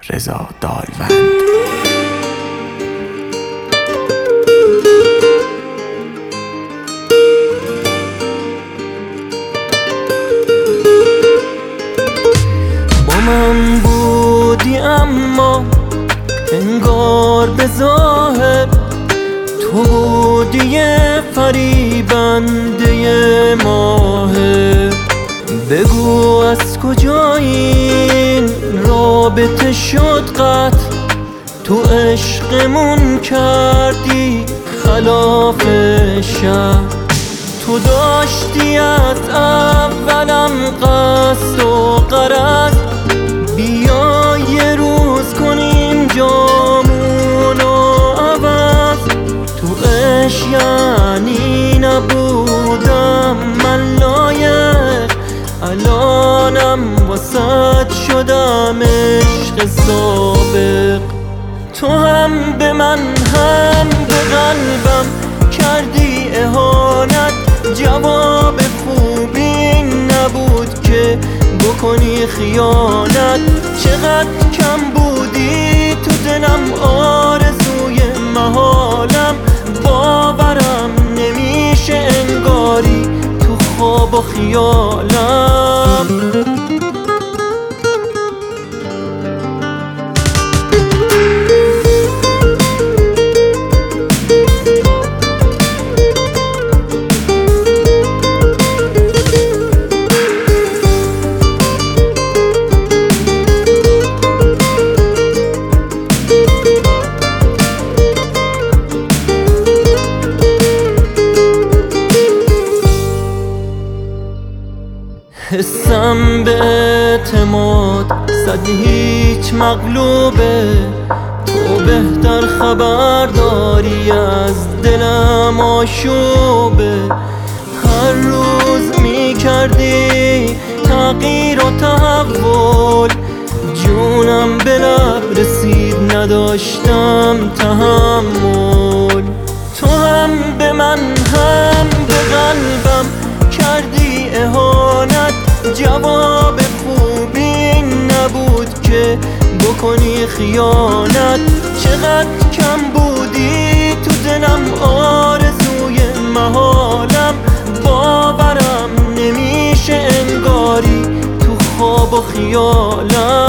رضا دالوند. با من بودی اما انگار به ظاهر تو بودی فریبنده ماهر. بگو از کجا این رابطه شد قطع، تو عشقمون کردی خلاف شهر. تو داشتی از اولم قصد و غرض، بیا یه روز کنیم جامونو عوض. تو عشق یعنی نبودم من لایق، الانم واسد شدم عشق سابق. تو هم به من هم به قلبم کردی اهانت، جواب خوبی نبود که بکنی خیانت. چقدر کم بودی تو دلم آرزوی محالم، باورم نمیشه انگاری تو خواب و خیالم. حسم به اعتماد صد هیچ مغلوبه، تو بهتر خبر داری از دلم آشوبه. هر روز می کردی تغییر و تحول، جونم به لب رسید نداشتم تحمل. تو هم به من هم به قلبم کردی اهانت، جواب خوبی نبود که بکنی خیانت. چقدر کم بودی تو دلم آرزوی محالم، باورم نمیشه انگاری تو خواب و خیالم.